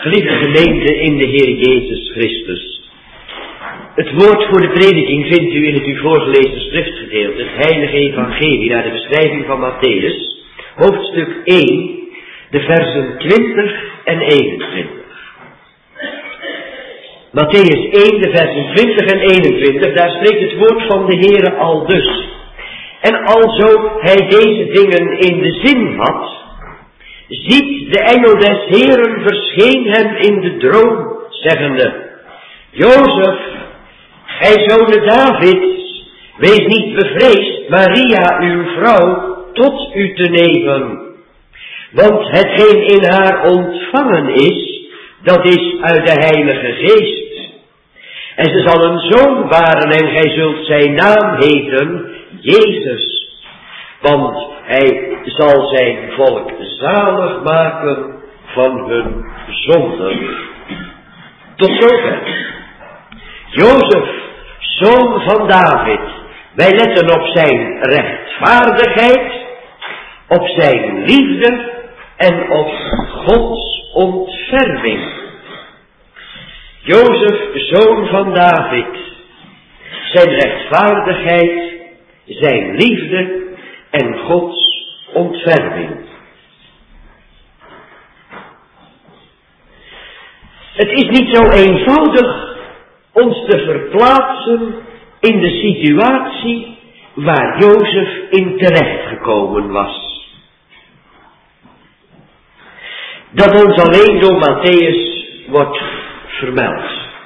Geliefde gemeente in de Heer Jezus Christus. Het woord voor de prediking vindt u in het u voorgelezen schriftgedeelte, het heilige evangelie naar de beschrijving van Matthäus, hoofdstuk 1, de versen 20 en 21. Matthäus 1, de versen 20 en 21, daar spreekt het woord van de Heere aldus. En alzo hij deze dingen in de zin had, ziet de engel des Heeren verscheen hem in de droom, zeggende: Jozef, gij zone Davids, wees niet bevreesd Maria uw vrouw tot u te nemen. Want hetgeen in haar ontvangen is, dat is uit de Heilige Geest. En ze zal een zoon baren en gij zult zijn naam heten Jezus. Want hij zal zijn volk zalig maken van hun zonden. Tot zover. Jozef, zoon van David. Wij letten op zijn rechtvaardigheid, op zijn liefde en op Gods ontferming. Jozef, zoon van David. Zijn rechtvaardigheid, zijn liefde en Gods ontferming. Het is niet zo eenvoudig ons te verplaatsen in de situatie waar Jozef in terechtgekomen was. Dat ons alleen door Matthäus wordt vermeld.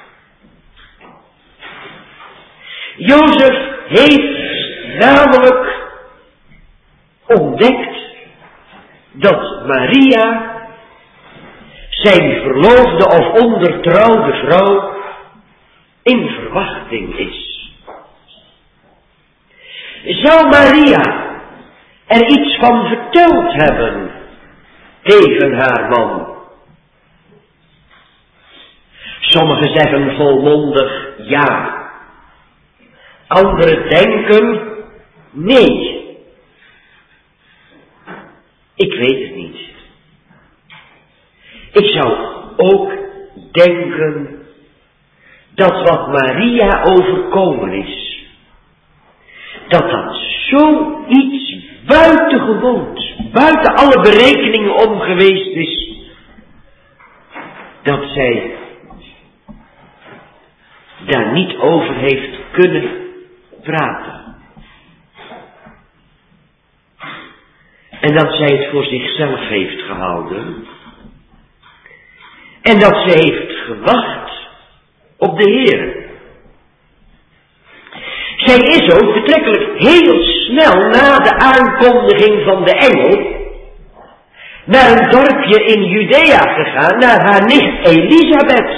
Jozef heeft namelijk ontdekt dat Maria, zijn verloofde of ondertrouwde vrouw, in verwachting is. Zou Maria er iets van verteld hebben tegen haar man? Sommigen zeggen volmondig ja. Anderen denken nee. Ik weet het niet. Ik zou ook denken dat wat Maria overkomen is, dat zoiets buitengewoons, buiten alle berekeningen om geweest is, dat zij daar niet over heeft kunnen praten. En dat zij het voor zichzelf heeft gehouden. En dat ze heeft gewacht op de Heer. Zij is ook betrekkelijk heel snel na de aankondiging van de engel naar een dorpje in Judea gegaan, naar haar nicht Elisabeth.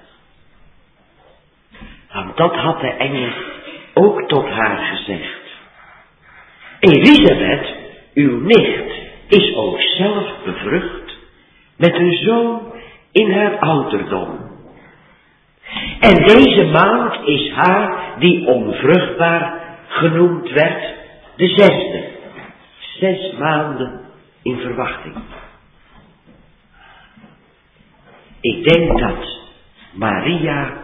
Want dat had de engel ook tot haar gezegd. Elisabeth, uw nicht, is ook zelf bevrucht met een zoon in haar ouderdom. En deze maand is haar, die onvruchtbaar genoemd werd, de 6e. 6 maanden in verwachting. Ik denk dat Maria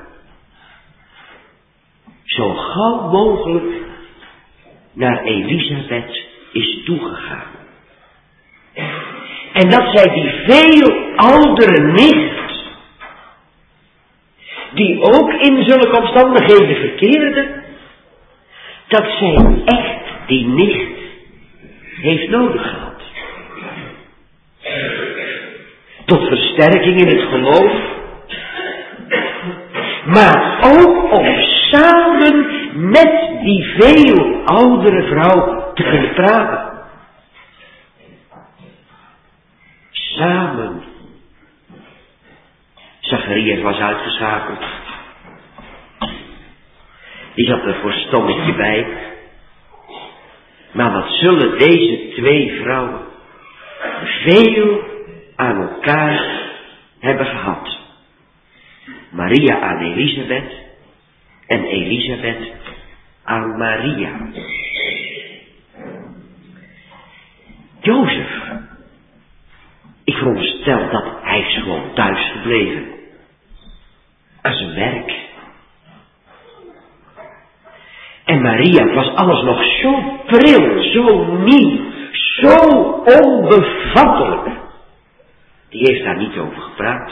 zo gauw mogelijk naar Elisabeth is toegegaan. En dat zij die veel oudere nicht, die ook in zulke omstandigheden verkeerde, dat zij echt die nicht heeft nodig gehad. Tot versterking in het geloof, maar ook om samen met die veel oudere vrouw te kunnen praten. Samen. Zacharias was uitgeschakeld. Die zat er voor stommetje bij. Maar wat zullen deze 2 vrouwen veel aan elkaar hebben gehad. Maria aan Elisabeth en Elisabeth aan Maria. Jozef, ik veronderstel dat hij is gewoon thuis gebleven. leven. Aan zijn werk. En Maria was alles nog zo pril, zo nieuw, zo onbevattelijk. Die heeft daar niet over gepraat.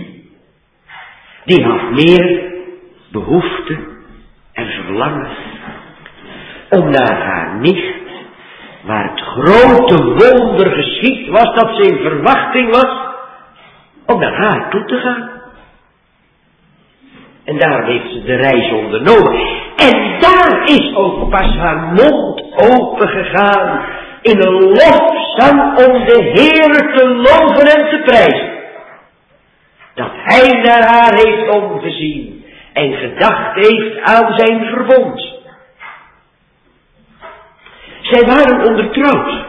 Die had meer behoefte en verlangen om naar haar nicht, waar het grote wonder geschied was, dat ze in verwachting was, om naar haar toe te gaan. En daarom heeft ze de reis ondernomen. En daar is ook pas haar mond open gegaan in een lofzang om de Heere te loven en te prijzen. Dat Hij naar haar heeft omgezien en gedacht heeft aan zijn verbond. Zij waren ondertrouwd.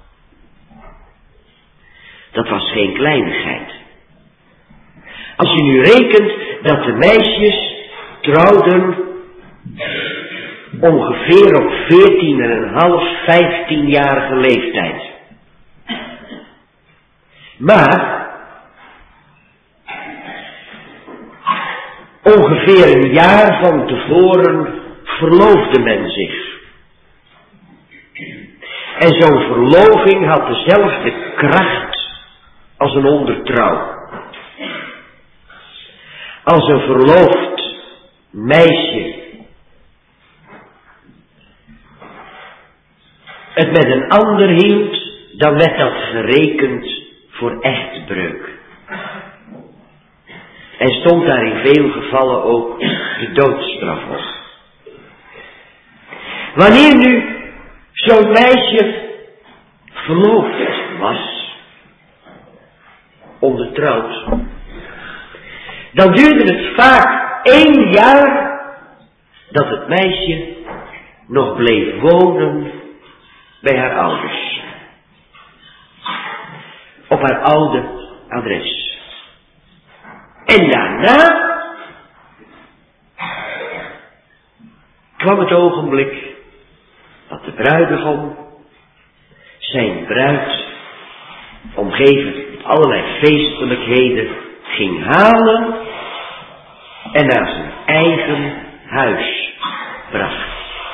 Dat was geen kleinigheid. Als je nu rekent dat de meisjes trouwden ongeveer op 14,5, 15-jarige leeftijd. Maar ongeveer een jaar van tevoren verloofde men zich. En zo'n verloving had dezelfde kracht als een ondertrouw. Als een verloofd meisje het met een ander hield, dan werd dat gerekend voor echtbreuk. En stond daar in veel gevallen ook de doodstraf op. Wanneer nu zo'n meisje verloofd was, ondertrouwd, dan duurde het vaak 1 jaar dat het meisje nog bleef wonen bij haar ouders. Op haar oude adres. En daarna kwam het ogenblik dat de bruidegom zijn bruid, omgeven met allerlei feestelijkheden, ging halen en naar zijn eigen huis bracht.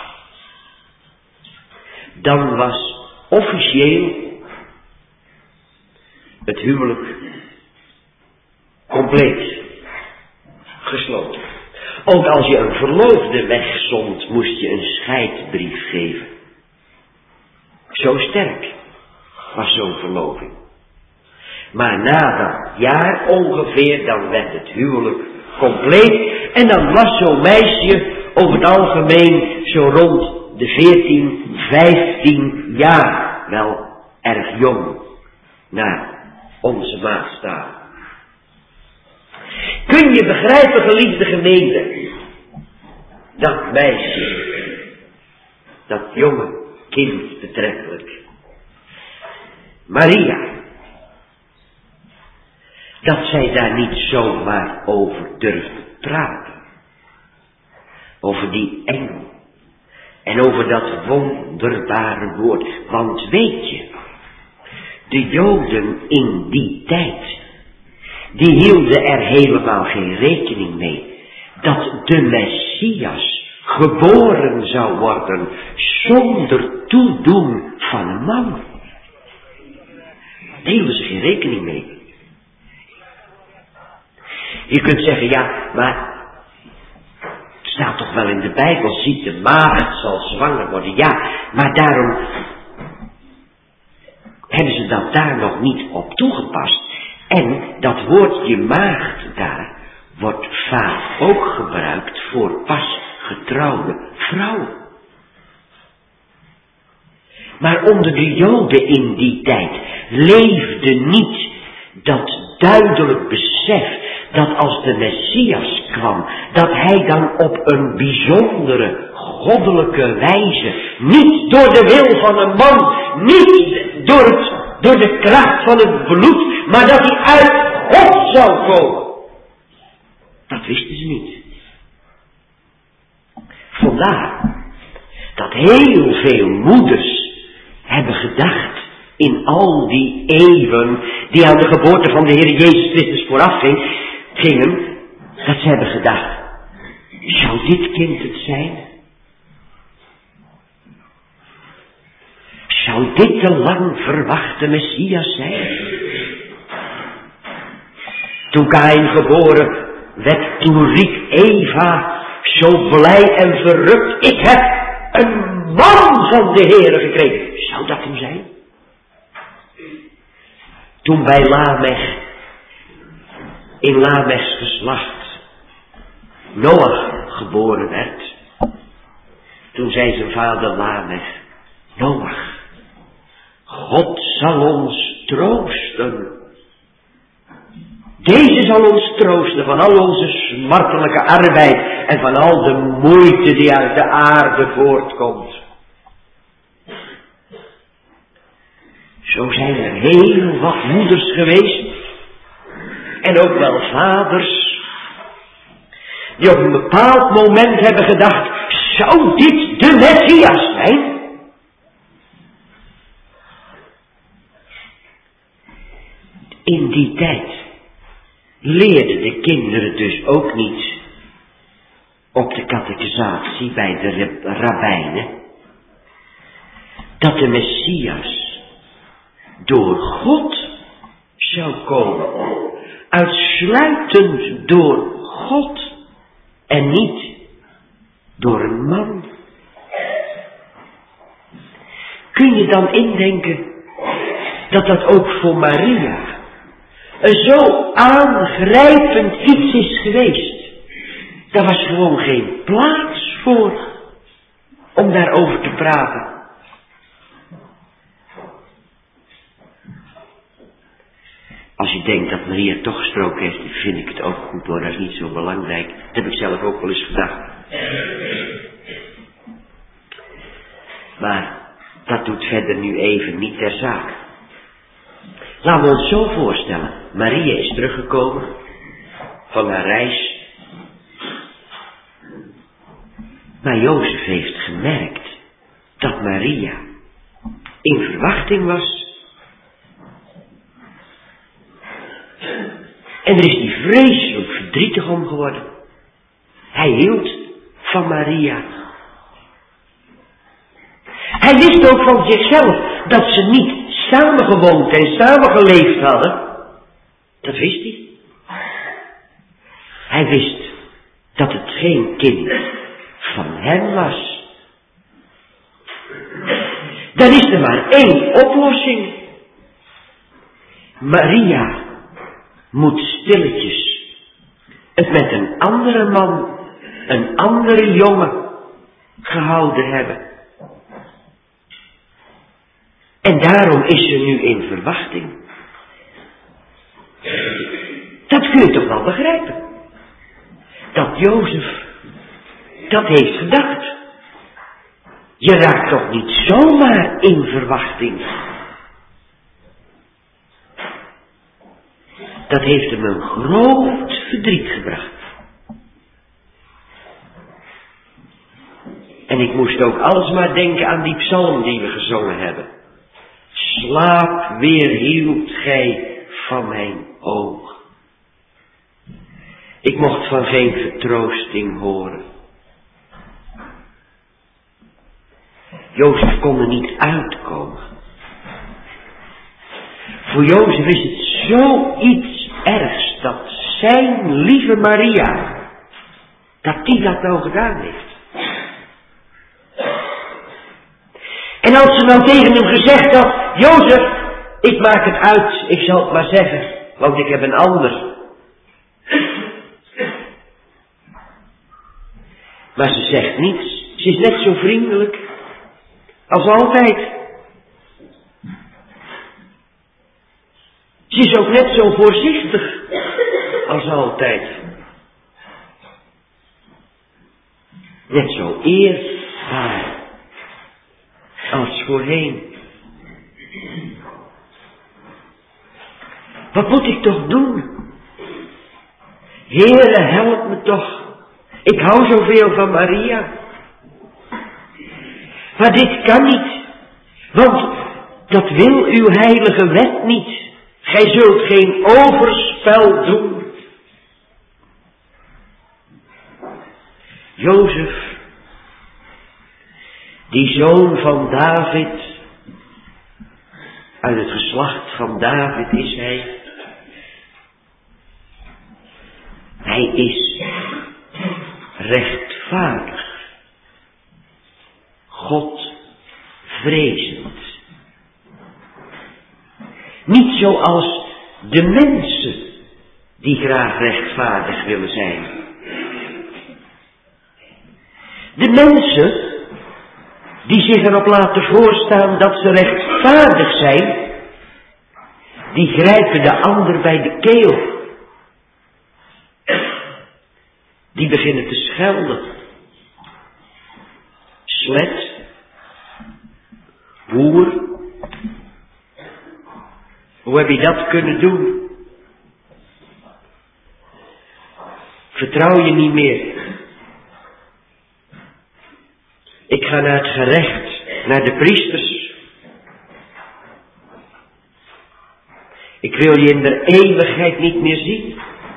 Dan was officieel het huwelijk compleet gesloten. Ook als je een verloofde wegzond, moest je een scheidbrief geven. Zo sterk was zo'n verloving. Maar na dat jaar ongeveer, dan werd het huwelijk compleet. En dan was zo'n meisje over het algemeen zo rond de 14, 15 jaar. Wel erg jong, naar onze maatstaven. Kun je begrijpen, geliefde gemeente, dat meisje, dat jonge kind betrekkelijk, Maria, dat zij daar niet zomaar over durfde praten. Over die engel. En over dat wonderbare woord. Want weet je, de Joden in die tijd, die hielden er helemaal geen rekening mee dat de Messias geboren zou worden zonder toedoen van een man. Daar hielden ze geen rekening mee. Je kunt zeggen, ja, maar het staat toch wel in de Bijbel, ziet de maagd zal zwanger worden. Ja, maar daarom hebben ze dat daar nog niet op toegepast. En dat woordje maagd daar wordt vaak ook gebruikt voor pas getrouwde vrouwen. Maar onder de Joden in die tijd leefde niet dat duidelijk besef dat als de Messias kwam, dat hij dan op een bijzondere, goddelijke wijze, niet door de wil van een man, niet door de kracht van het bloed, maar dat hij uit God zou komen. Dat wisten ze niet. Vandaar dat heel veel moeders hebben gedacht in al die eeuwen die aan de geboorte van de Heer Jezus Christus vooraf gingen, dat ze hebben gedacht, zou dit kind het zijn? Zou dit de lang verwachte Messias zijn? Toen Kaïn geboren werd, toen riep Eva zo blij en verrukt, ik heb een man van de Heere gekregen. Zou dat hem zijn? Toen bij Lamech, in Lamechs geslacht, Noach geboren werd, toen zei zijn vader Lamech, Noach, God zal ons troosten. Deze zal ons troosten van al onze smartelijke arbeid en van al de moeite die uit de aarde voortkomt. Zo zijn er heel wat moeders geweest en ook wel vaders die op een bepaald moment hebben gedacht, zou dit de Messias zijn? In die tijd leerden de kinderen dus ook niet op de catechisatie bij de rabbijnen dat de Messias door God zou komen. Uitsluitend door God en niet door een man. Kun je dan indenken dat dat ook voor Maria een zo aangrijpend iets is geweest? Daar was gewoon geen plaats voor om daarover te praten. Als je denkt dat Maria toch gesproken heeft, vind ik het ook goed hoor, dat is niet zo belangrijk. Dat heb ik zelf ook wel eens gedacht. Maar dat doet verder nu even niet ter zake. Laten we ons zo voorstellen. Maria is teruggekomen van haar reis. Maar Jozef heeft gemerkt dat Maria in verwachting was. En er is die vreselijk verdrietig om geworden. Hij hield van Maria. Hij wist ook van zichzelf dat ze niet samengewoond en samengeleefd hadden. Dat wist hij. Hij wist dat het geen kind van hem was. Dan is er maar één oplossing. Maria moet stilletjes het met een andere man, een andere jongen gehouden hebben. En daarom is ze nu in verwachting. Dat kun je toch wel begrijpen. Dat Jozef dat heeft gedacht. Je raakt toch niet zomaar in verwachting. Dat heeft hem een groot verdriet gebracht. En ik moest ook alsmaar denken aan die psalm die we gezongen hebben. Slaap weerhield gij van mijn oog. Ik mocht van geen vertroosting horen. Jozef kon er niet uitkomen. Voor Jozef is het zoiets ergs dat zijn lieve Maria, dat die dat nou gedaan heeft. En als ze dan tegen hem gezegd had, Jozef, ik maak het uit, ik zal het maar zeggen, want ik heb een ander. Maar ze zegt niets, ze is net zo vriendelijk als altijd. Ze is ook net zo voorzichtig als altijd. Net zo eerbaar als voorheen. Wat moet ik toch doen? Heere, help me toch. Ik hou zoveel van Maria. Maar dit kan niet. Want Dat wil uw heilige wet niet. Gij zult geen overspel doen. Jozef, die zoon van David, uit het geslacht van David is hij. Hij is rechtvaardig, God vrezend. Niet zoals de mensen die graag rechtvaardig willen zijn. De mensen die zich erop laten voorstaan dat ze rechtvaardig zijn, die grijpen de ander bij de keel. Die beginnen te schelden. Slet, hoer. Hoe heb je dat kunnen doen? Vertrouw je niet meer. Ik ga naar het gerecht, naar de priesters. Ik wil je in de eeuwigheid niet meer zien.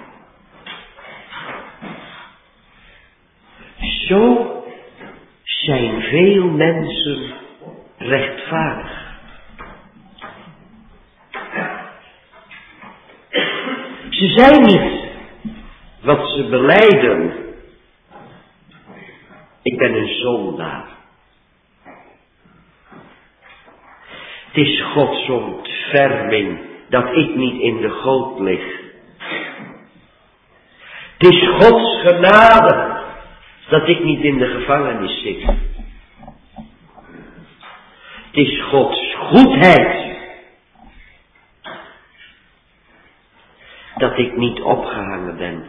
Zo zijn veel mensen rechtvaardig. Ze zijn niet wat ze belijden. Ik ben een zondaar. Het is Gods ontferming dat ik niet in de goot lig. Het is Gods genade dat ik niet in de gevangenis zit. Het is Gods goedheid dat ik niet opgehangen ben.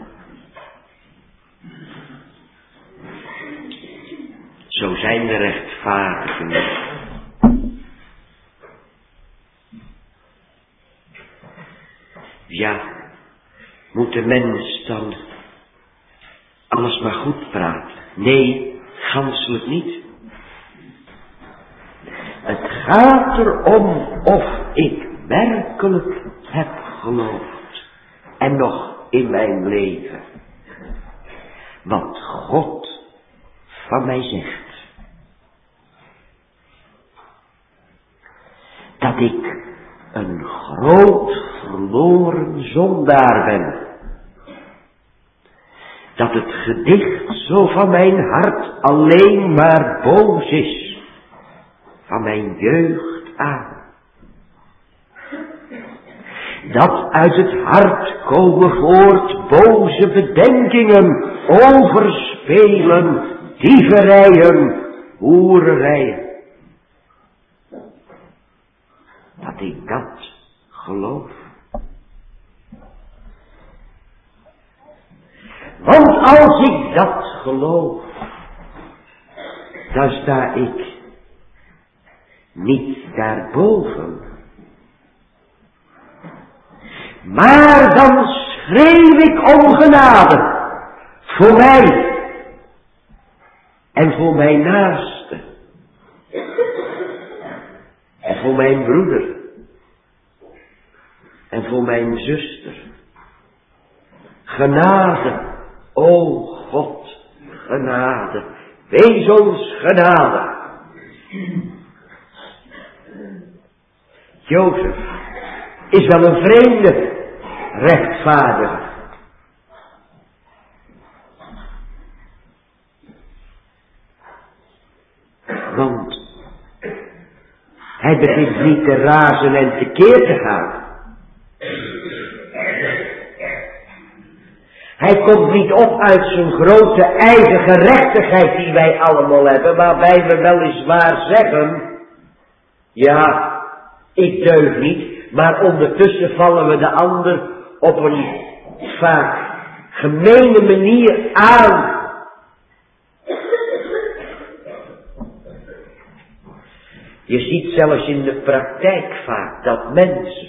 Zo zijn de rechtvaardigen. Ja, moet de mens dan alles maar goed praten? Nee, ganselijk niet. Het gaat erom of ik werkelijk heb geloofd. En nog in mijn leven. Wat God van mij zegt. Dat ik een groot verloren zondaar ben. Dat het gedicht zo van mijn hart alleen maar boos is. Van mijn jeugd aan. Dat uit het hart komen voort boze bedenkingen, overspelen, dieverijen, hoererijen. Dat ik dat geloof. Want als ik dat geloof, dan sta ik niet daarboven. Maar dan schreeuw ik om genade voor mij en voor mijn naaste en voor mijn broeder en voor mijn zuster. Genade, o God, genade, wees ons genade. Jozef is wel een vreemde rechtvaardiger. Want hij begint niet te razen en tekeer te gaan. Hij komt niet op uit zijn grote eigen gerechtigheid die wij allemaal hebben, waarbij we weliswaar zeggen, ja, ik deug niet, maar ondertussen vallen we de ander op een vaak gemene manier aan. Je ziet zelfs in de praktijk vaak dat mensen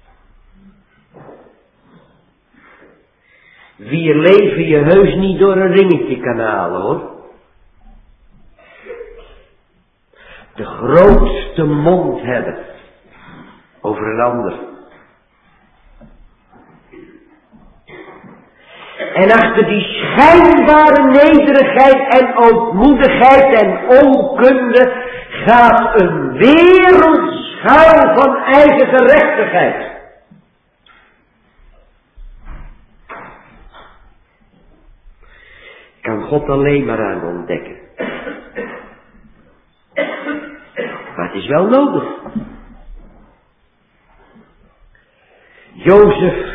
wier leven je heus niet door een ringetje kan halen, hoor. De grootste mond hebben over een ander. En achter die schijnbare nederigheid en ootmoedigheid en onkunde gaat een wereld schuil van eigen gerechtigheid. Kan God alleen maar aan ontdekken. Maar het is wel nodig. Jozef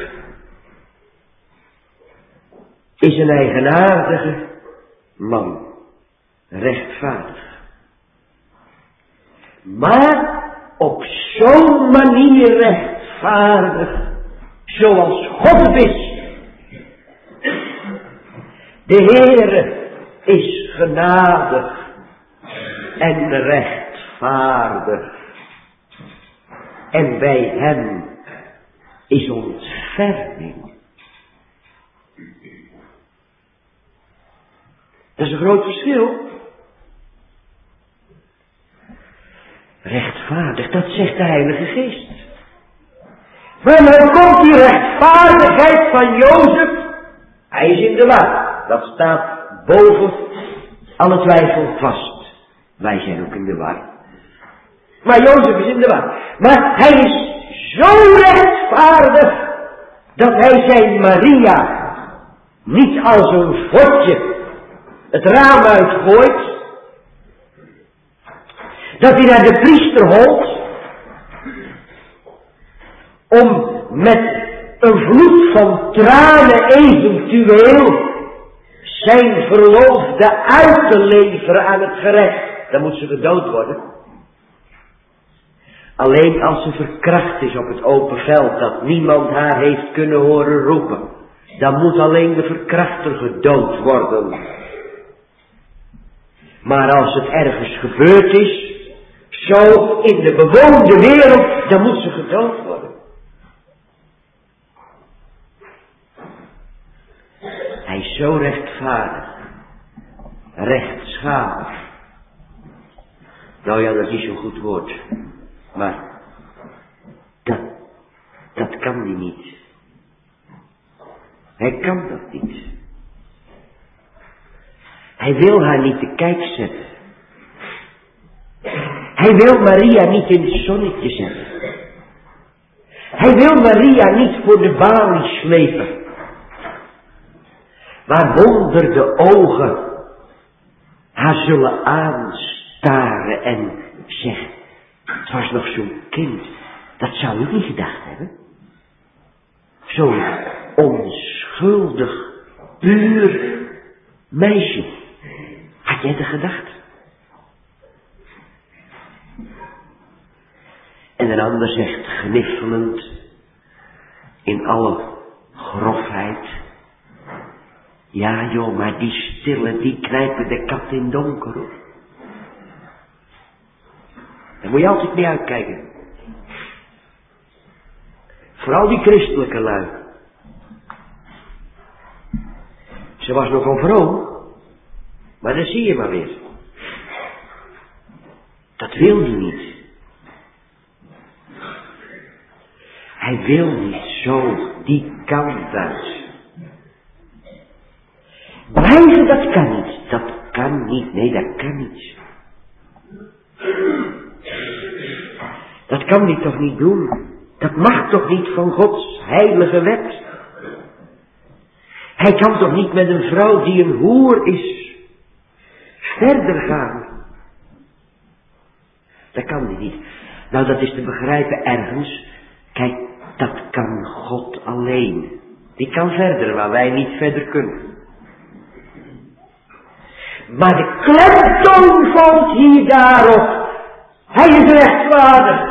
is een eigenaardige man, rechtvaardig. Maar op zo'n manier rechtvaardig, zoals God het is. De Heere is genadig en rechtvaardig. En bij hem is ontferming. Dat is een groot verschil. Rechtvaardig, dat zegt de Heilige Geest. Maar dan komt die rechtvaardigheid van Jozef. Hij is in de war. Dat staat boven alle twijfel vast. Wij zijn ook in de war. Maar Jozef is in de war. Maar hij is zo rechtvaardig dat hij zijn Maria niet als een vodje het raam uitgooit. Dat hij naar de priester holt om met een vloed van tranen eventueel zijn verloofde uit te leveren aan het gerecht. Dan moet ze gedood worden. Alleen als ze verkracht is op het open veld, dat niemand haar heeft kunnen horen roepen, dan moet alleen de verkrachter gedood worden. Maar als het ergens gebeurd is, zo in de bewoonde wereld, dan moet ze gedood worden. Hij is zo rechtvaardig, rechtschapen. Nou ja, dat is niet zo'n goed woord. Maar dat kan hij niet. Hij kan dat niet. Hij wil haar niet te kijk zetten. Hij wil Maria niet in het zonnetje zetten. Hij wil Maria niet voor de balie slepen. Maar honderden ogen haar zullen aanstaren en zeggen, het was nog zo'n kind, dat zou ik niet gedacht hebben. Zo'n onschuldig, puur meisje. Had jij dat gedacht? En een ander zegt gniffelend, in alle grofheid, ja joh, maar die stille, die knijpen de kat in donker hoor. Daar moet je altijd mee uitkijken. Vooral die christelijke lui. Ze was nogal vroom, maar dat zie je maar weer. Dat wil hij niet. Hij wil niet zo die kant uit. Blijven, dat kan niet. Dat kan niet. Nee, dat kan niet. Dat kan hij toch niet doen. Dat mag toch niet van Gods heilige wet. Hij kan toch niet met een vrouw die een hoer is verder gaan. Dat kan hij niet. Nou, dat is te begrijpen ergens. Kijk, dat kan God alleen. Die kan verder waar wij niet verder kunnen. Maar de klemtoon valt hier daarop. Hij is rechtvaardig.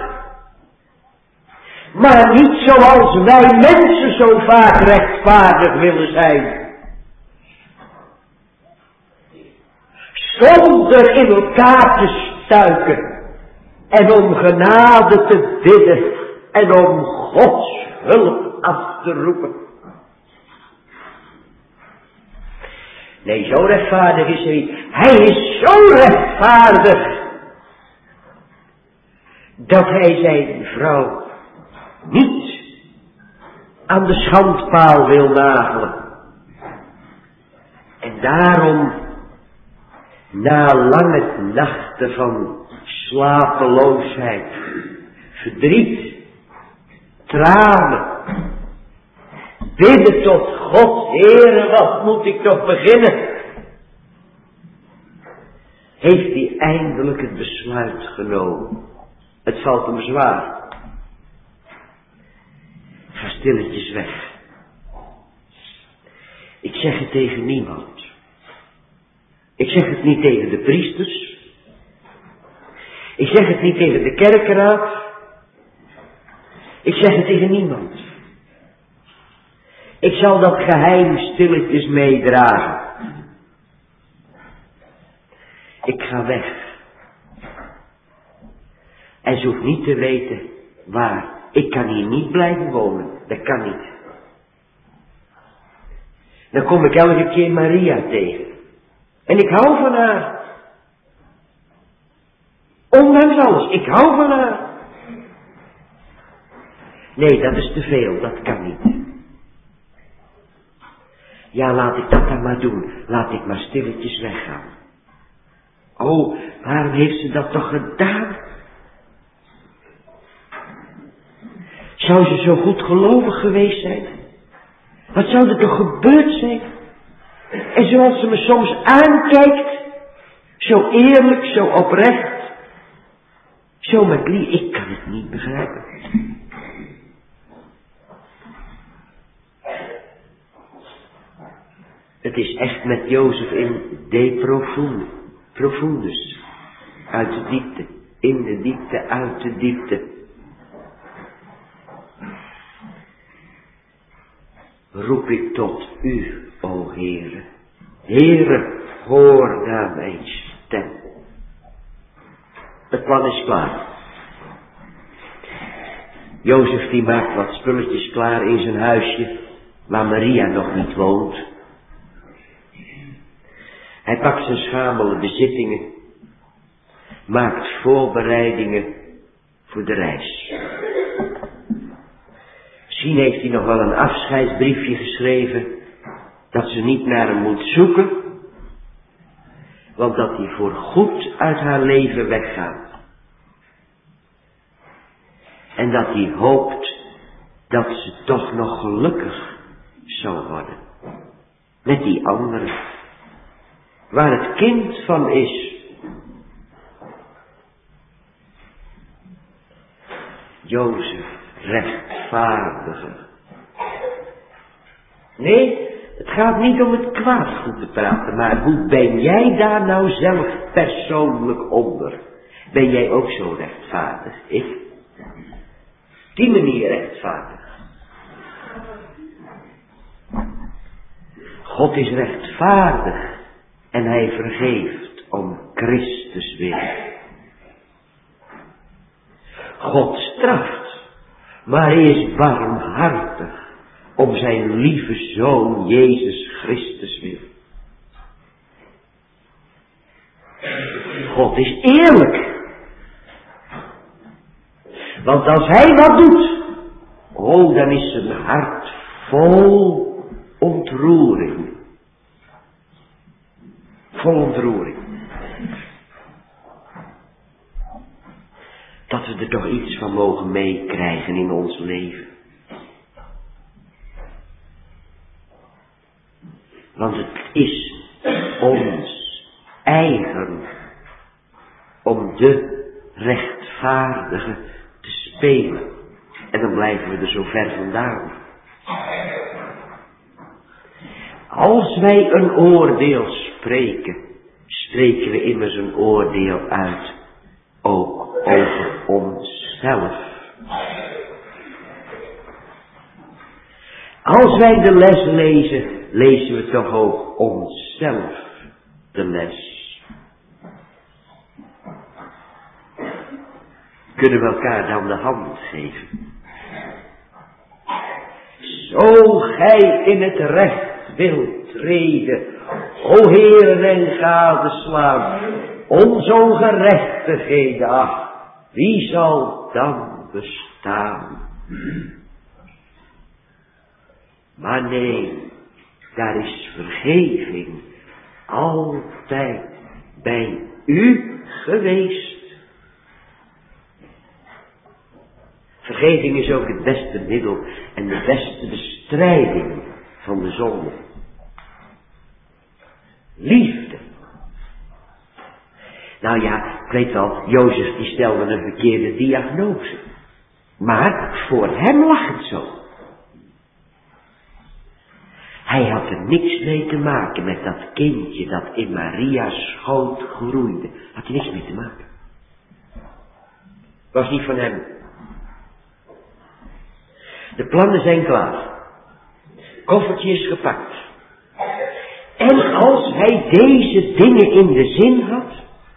Maar niet zoals wij mensen zo vaak rechtvaardig willen zijn. Zonder in elkaar te stuiken. En om genade te bidden. En om Gods hulp af te roepen. Nee, zo rechtvaardig is hij niet. Hij is zo rechtvaardig. Dat hij zijn vrouw niet aan de schandpaal wil nagelen. En daarom, na lange nachten van slapeloosheid, verdriet, tranen, bidden tot God, Heere, wat moet ik toch beginnen? Heeft hij eindelijk het besluit genomen. Het valt hem zwaar. Ga stilletjes weg. Ik zeg het tegen niemand. Ik zeg het niet tegen de priesters. Ik zeg het niet tegen de kerkraad. Ik zeg het tegen niemand. Ik zal dat geheim stilletjes meedragen. Ik ga weg. En ze hoeft niet te weten waar. Ik kan hier niet blijven wonen. Dat kan niet. Dan kom ik elke keer Maria tegen. En ik hou van haar. Ondanks alles, ik hou van haar. Nee, dat is te veel, dat kan niet. Ja, laat ik dat dan maar doen. Laat ik maar stilletjes weggaan. Oh, waarom heeft ze dat toch gedaan? Zou ze zo goed gelovig geweest zijn? Wat zou er toch gebeurd zijn? En zoals ze me soms aankijkt, zo eerlijk, zo oprecht, zo met liefde, ik kan het niet begrijpen. Het is echt met Jozef in de profundus, uit de diepte, in de diepte, uit de diepte. Roep ik tot u, o Heere. Heere, hoor naar mijn stem. Het plan is klaar. Jozef die maakt wat spulletjes klaar in zijn huisje, waar Maria nog niet woont. Hij pakt zijn schamele bezittingen, maakt voorbereidingen voor de reis. Misschien heeft hij nog wel een afscheidsbriefje geschreven, dat ze niet naar hem moet zoeken, want dat hij voor goed uit haar leven weggaat. En dat hij hoopt dat ze toch nog gelukkig zal worden. Met die andere, waar het kind van is. Jozef, rechtvaardige. Nee, het gaat niet om het kwaad goed te praten, maar hoe ben jij daar nou zelf persoonlijk onder? Ben jij ook zo rechtvaardig? Ik? Die manier rechtvaardig. God is rechtvaardig en hij vergeeft om Christus wil. God straft, maar hij is barmhartig om zijn lieve Zoon Jezus Christus wil. God is eerlijk. Want als hij wat doet, oh, dan is zijn hart vol ontroering. Vol ontroering. Dat we er toch iets van mogen meekrijgen in ons leven. Want het is ons eigen om de rechtvaardige te spelen. En dan blijven we er zo ver vandaan. Als wij een oordeel spreken, spreken we immers een oordeel uit, ook over onszelf. Als wij de les lezen, lezen we toch ook onszelf de les. Kunnen we elkaar dan de hand geven? Zo gij in het recht wilt treden, o Heer, en gadeslaan ons ongerechtigheden af, wie zal dan bestaan? Maar nee, daar is vergeving altijd bij u geweest. Vergeving is ook het beste middel en de beste bestrijding van de zonde. Liefde. Nou ja, ik weet wel, Jozef die stelde een verkeerde diagnose. Maar voor hem lag het zo. Hij had er niks mee te maken met dat kindje dat in Maria's schoot groeide. Had hij niks mee te maken. Was niet van hem. De plannen zijn klaar. Koffertje is gepakt. En als hij deze dingen in de zin had,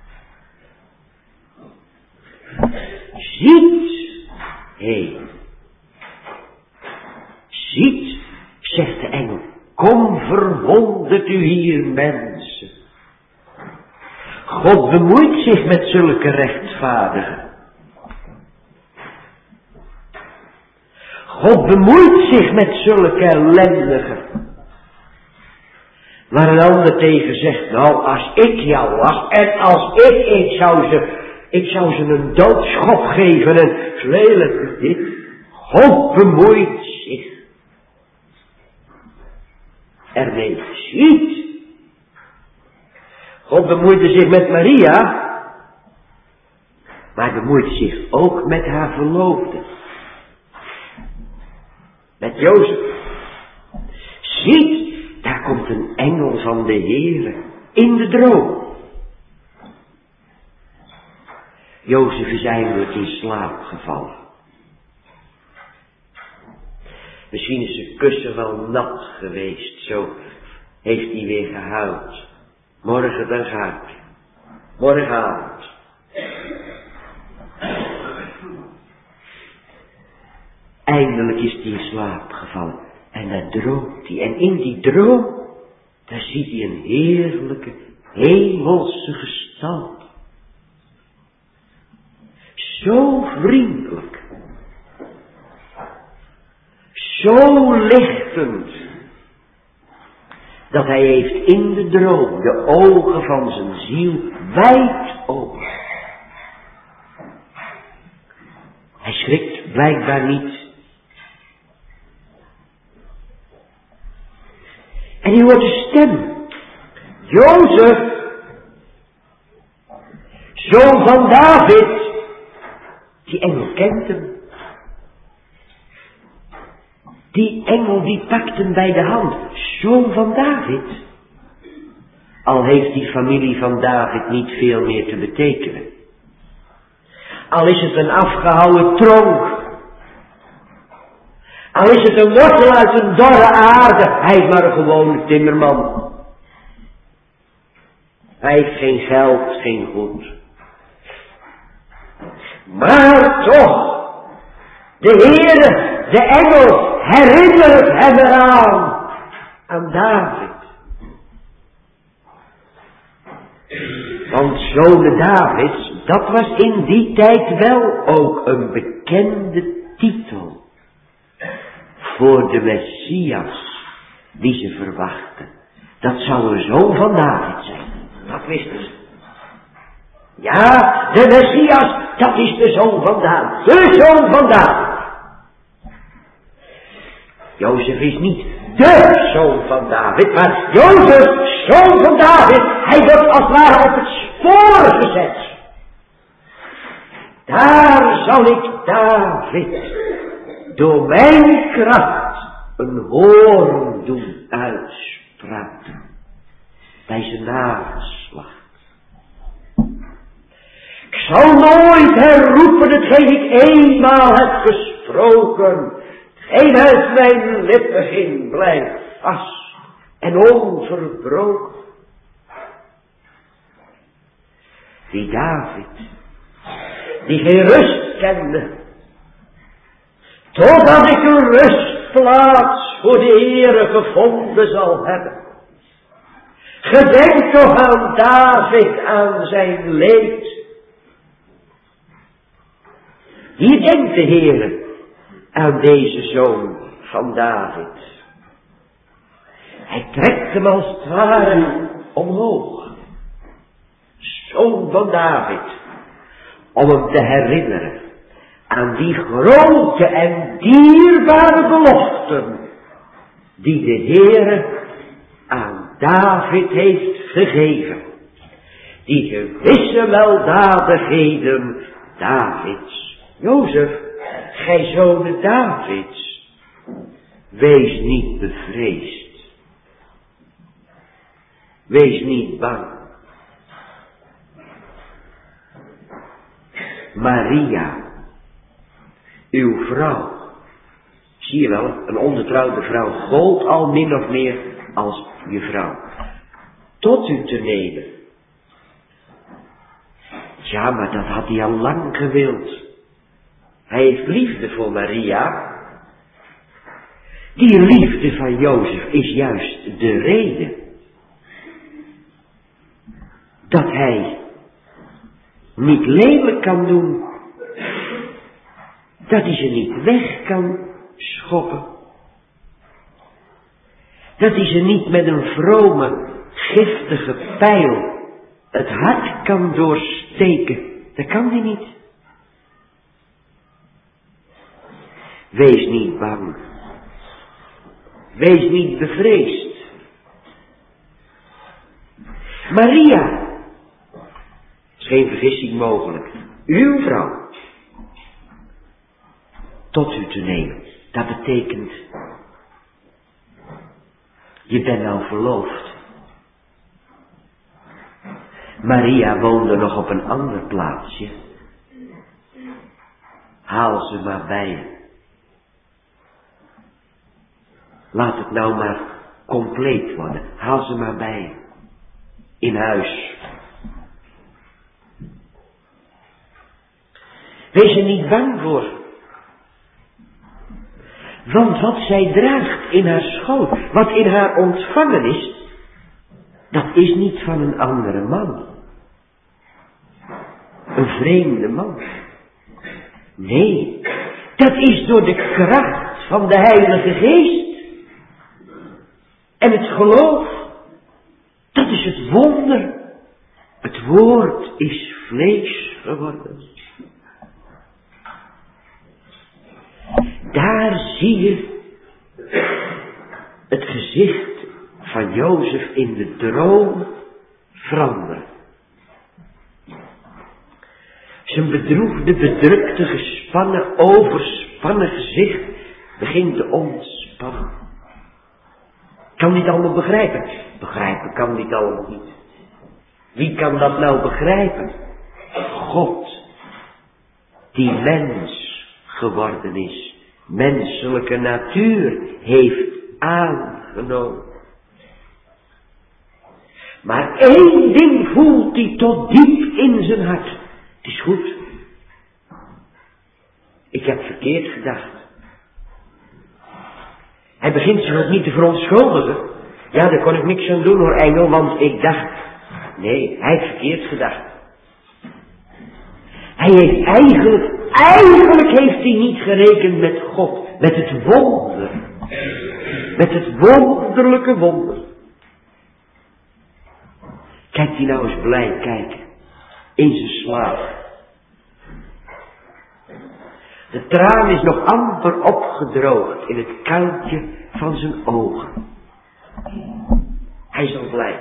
ziet, zegt de engel, kom verwonderd u hier mensen. God bemoeit zich met zulke rechtvaardigen. God bemoeit zich met zulke ellendigen. Waar een ander tegen zegt, nou als ik jou was en als ik zou ze een doodschop geven en lelijk dit. God bemoeit zich ermee. Ziet. God bemoeide zich met Maria, maar bemoeit zich ook met haar verloofde. Met Jozef. Ziet, daar komt een engel van de Heere in de droom. Jozef is eindelijk in slaap gevallen. Misschien is zijn kussen wel nat geweest, zo heeft hij weer gehuild. Morgen dan gaat hij. Morgenavond. Eindelijk is hij in slaap gevallen. En dan droomt hij. En in die droom, daar ziet hij een heerlijke, hemelse gestalte. Zo vriendelijk. Zo lichtend. Dat hij heeft in de droom de ogen van zijn ziel wijd open. Hij schrikt blijkbaar niet. En hij hoort de stem. Jozef, zoon van David. Die engel kent hem. Die engel die pakt hem bij de hand. Zoon van David. Al heeft die familie van David niet veel meer te betekenen. Al is het een afgehouwen tronk. Al is het een wortel uit een dorre aarde. Hij is maar een gewone timmerman. Hij heeft geen geld, geen goed. Maar toch, de Heere, de engel, herinnert hem eraan. Aan David. Want zonen Davids, dat was in die tijd wel ook een bekende titel. Voor de Messias die ze verwachten. Dat zou een zoon van David zijn. Dat wisten ze. Ja, de Messias, dat is de zoon van David. De zoon van David. Jozef is niet de zoon van David, maar Jozef, zoon van David. Hij wordt als het ware op het spoor gezet. Daar zal ik David door mijn kracht een hoorn doen uitspraken. Bij zijn nageslacht. Ik zal nooit herroepen hetgeen ik eenmaal heb gesproken. Hetgeen uit mijn lippen ging blijft vast en onverbroken. Die David, die geen rust kende, totdat ik een rustplaats voor de Heere gevonden zal hebben. Gedenk toch aan David, aan zijn leed. Hier denkt de Heere aan deze zoon van David. Hij trekt hem als het ware omhoog. Zoon van David. Om hem te herinneren aan die grote en dierbare beloften die de Heere aan David heeft gegeven. Die gewisse weldadigheden Davids. Jozef, gij zonen Davids, wees niet bevreesd. Wees niet bang. Maria, uw vrouw, zie je wel, een ongetrouwde vrouw gold al min of meer als je vrouw, tot u te nemen. Ja, maar dat had hij al lang gewild. Hij heeft liefde voor Maria. Die liefde van Jozef is juist de reden dat hij niet lelijk kan doen. Dat hij ze niet weg kan schoppen. Dat hij ze niet met een vrome, giftige pijl het hart kan doorsteken. Dat kan hij niet. Wees niet bang. Wees niet bevreesd. Maria, is geen vergissing mogelijk, uw vrouw, tot u te nemen. Dat betekent, je bent nou verloofd. Maria woonde nog op een ander plaatsje. Haal ze maar bij je. Laat het nou maar compleet worden. Haal ze maar bij je. In huis. Wees er niet bang voor. Want wat zij draagt in haar schoot, wat in haar ontvangen is, dat is niet van een andere man. Een vreemde man. Nee, dat is door de kracht van de Heilige Geest. En het geloof, dat is het wonder. Het woord is vlees geworden. Daar zie je het gezicht van Jozef in de droom veranderen. Zijn bedroefde, bedrukte, gespannen, overspannen gezicht begint te ontspannen. Kan dit allemaal begrijpen? Begrijpen kan dit allemaal niet. Wie kan dat nou begrijpen? God, die mens geworden is, menselijke natuur heeft aangenomen. Maar één ding voelt hij tot diep in zijn hart. Het is goed. Ik heb verkeerd gedacht. Hij begint zich ook niet te verontschuldigen. Ja, daar kon ik niks aan doen hoor, engel, want ik dacht. Nee, hij heeft verkeerd gedacht. Hij heeft eigenlijk heeft hij niet gerekend met God. Met het wonder. Met het wonderlijke wonder. Kijkt hij nou eens blij kijken. In zijn slaap. De traan is nog amper opgedroogd in het kuiltje van zijn ogen. Hij is al blij.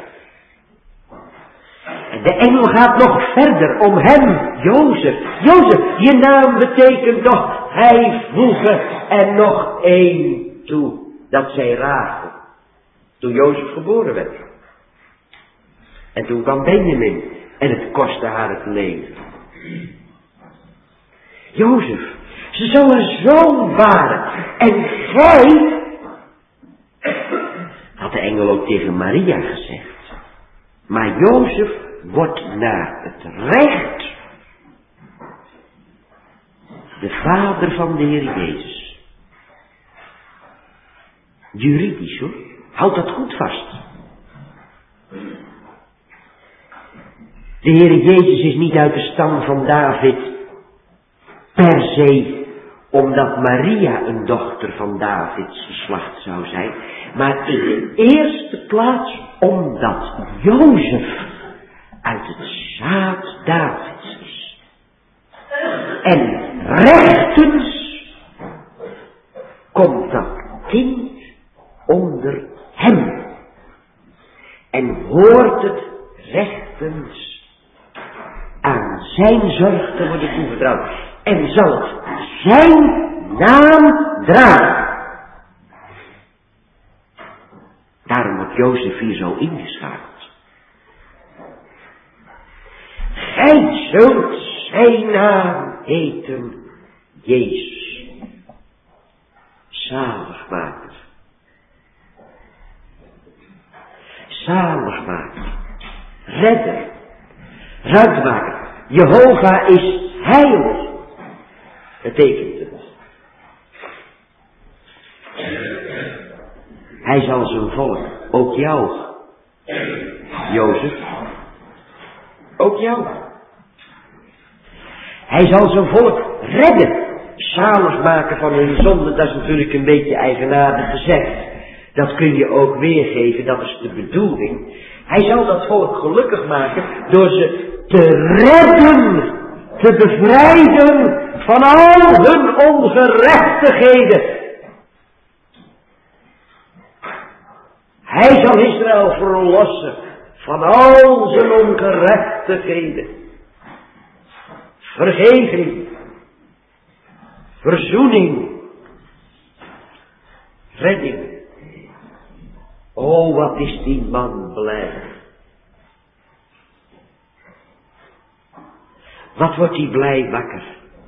En de engel gaat nog verder om hem, Jozef. Jozef, je naam betekent toch, hij voegen er nog één toe. Dat zij Rachel. Toen Jozef geboren werd. En toen kwam Benjamin. En het kostte haar het leven. Jozef, ze zal een zoon baren. En gij, had de engel ook tegen Maria gezegd. Maar Jozef wordt naar het recht de vader van de Heer Jezus. Juridisch hoor, houd dat goed vast. De Heer Jezus is niet uit de stam van David per se omdat Maria een dochter van Davids geslacht zou zijn, maar in de eerste plaats omdat Jozef uit het zaad Davids is. En rechtens komt dat kind onder hem. En hoort het rechtens aan zijn zorg te worden toevertrouwd. En zal het zijn naam dragen. Daarom wordt Jozef hier zo ingeschakeld. Gij zult zijn naam heten Jezus. Zaligmaker. Zaligmaker. Redder. Ruitmaker. Jehovah is heil. Betekent het. Hij zal zijn volk, ook jou, Jozef, ook jou. Hij zal zijn volk redden, zalig maken van hun zonde. Dat is natuurlijk een beetje eigenaardig gezegd. Dat kun je ook weergeven, dat is de bedoeling. Hij zal dat volk gelukkig maken door ze te redden, te bevrijden van al hun ongerechtigheden. Hij zal Israël verlossen van al zijn ongerechtigheden. Vergeving, verzoening, redding. Oh, wat is die man blij. Wat wordt hij blij wakker.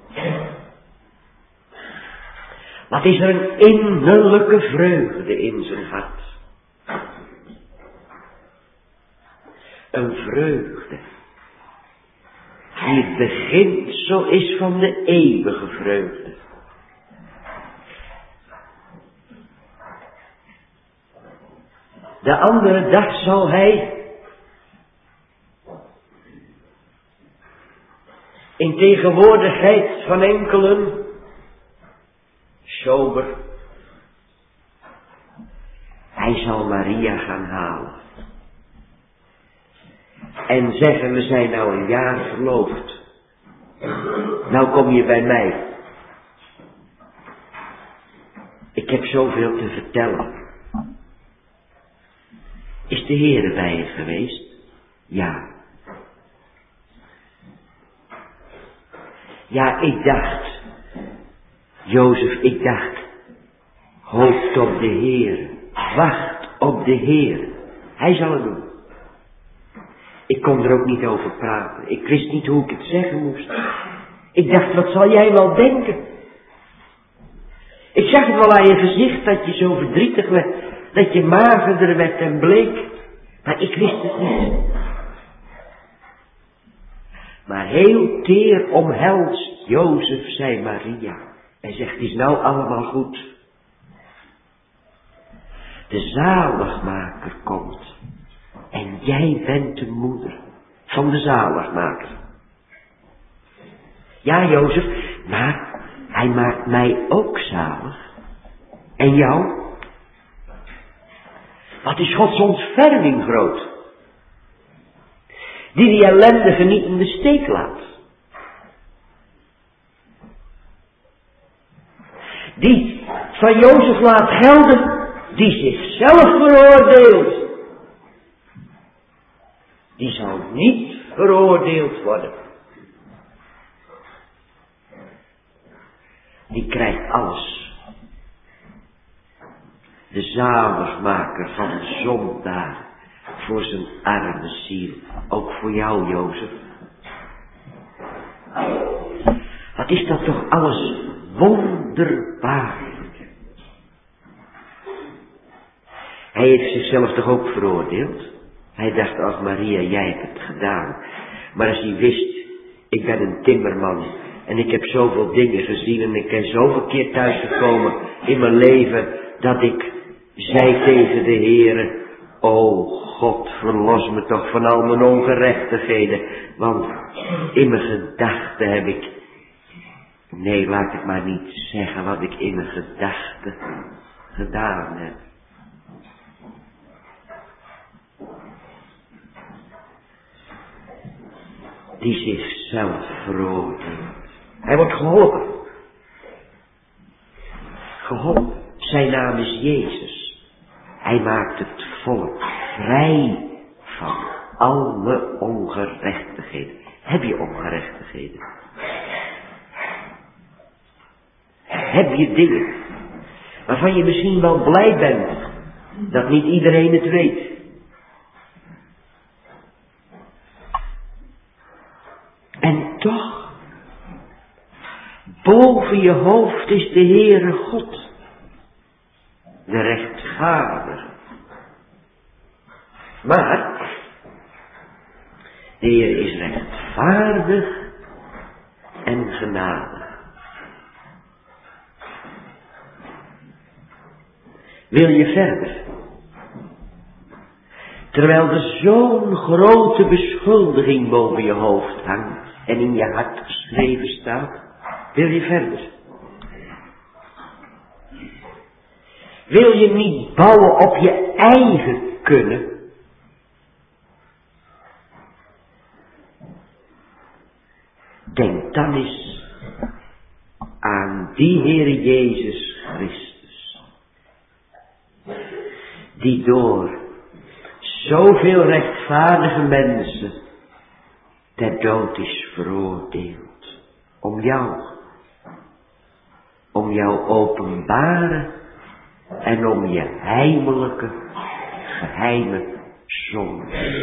Wat is er een innerlijke vreugde in zijn hart. Een vreugde die het begin zo is van de eeuwige vreugde. De andere dag zal hij in tegenwoordigheid van enkelen sober, hij zal Maria gaan halen. En zeggen, we zijn nou een jaar verloofd. Nou kom je bij mij. Ik heb zoveel te vertellen. Is de Heere bij je geweest? Ja. Ja, ik dacht. Jozef, ik dacht. Hoopt op de Heere. Wacht op de Heere. Hij zal het doen. Ik kon er ook niet over praten. Ik wist niet hoe ik het zeggen moest. Ik dacht, wat zal jij wel denken? Ik zag het wel aan je gezicht dat je zo verdrietig werd. Dat je magerder werd en bleek. Maar ik wist het niet. Maar heel teer omhelst Jozef zei Maria. En zegt, het is nou allemaal goed. De zaligmaker komt. En jij bent de moeder van de zaligmaker. Ja, Jozef, maar hij maakt mij ook zalig. En jou? Wat is Gods ontferming groot? Die ellendige niet in de steek laat. Die van Jozef laat gelden, die zichzelf veroordeelt. Die zal niet veroordeeld worden. Die krijgt alles. De zaligmaker van de zondaar voor zijn arme ziel. Ook voor jou, Jozef. Wat is dat toch alles wonderbaarlijk. Hij heeft zichzelf toch ook veroordeeld. Hij dacht, ach Maria, jij hebt het gedaan. Maar als hij wist, ik ben een timmerman. En ik heb zoveel dingen gezien en ik ben zoveel keer thuisgekomen in mijn leven. Dat ik zei tegen de Heere, o God, verlos me toch van al mijn ongerechtigheden. Want in mijn gedachten heb ik Nee, laat ik maar niet zeggen wat ik in mijn gedachten gedaan heb. Die zichzelf veroordeelt. Hij wordt geholpen. Geholpen. Zijn naam is Jezus. Hij maakt het volk vrij van alle ongerechtigheden. Heb je ongerechtigheden? Heb je dingen waarvan je misschien wel blij bent dat niet iedereen het weet? En toch, boven je hoofd is de Heere God, de rechtvaardige. Maar de Heer is rechtvaardig en genadig. Wil je verder? Terwijl er zo'n grote beschuldiging boven je hoofd hangt en in je hart geschreven staat, wil je verder? Wil je niet bouwen op je eigen kunnen? Denk dan eens aan die Heer Jezus Christus, die door zoveel rechtvaardige mensen ter dood is veroordeeld. Om jou openbare en om je heimelijke, geheime zonde.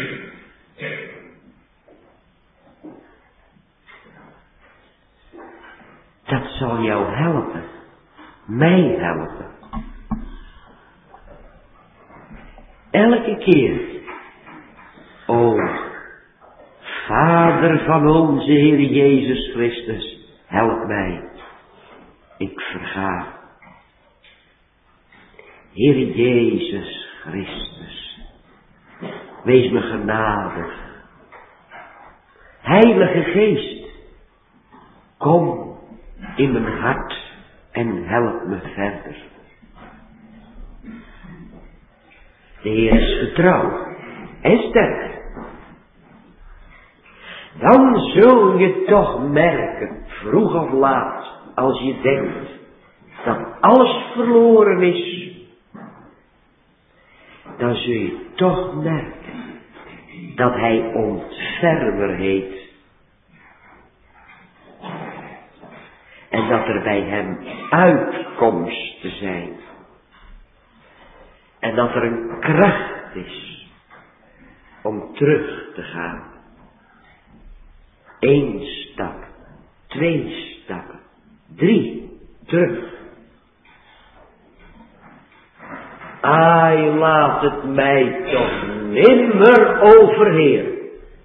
Dat zal jou helpen, mij helpen. Elke keer, o Vader van onze Heer Jezus Christus, help mij, ik verga. Heer Jezus Christus, wees me genadig. Heilige Geest, kom in mijn hart en help me verder. De Heer is getrouw en sterk. Dan zul je toch merken, vroeg of laat, als je denkt dat alles verloren is, dan zul je toch merken dat Hij ontfermer heet. En dat er bij Hem uitkomsten zijn. En dat er een kracht is om terug te gaan. 1 stap, 2 stappen, 3 terug. Ai, laat het mij toch nimmer overheersen.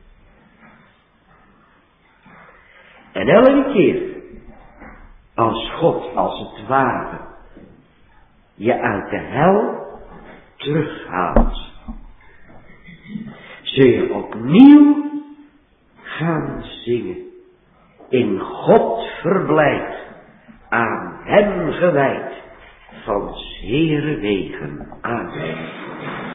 En elke keer, als God als het ware je uit de hel terughaalt, zul je opnieuw gaan zingen, in God verblijd, aan Hem gewijd, van 's Heere wegen. Amen.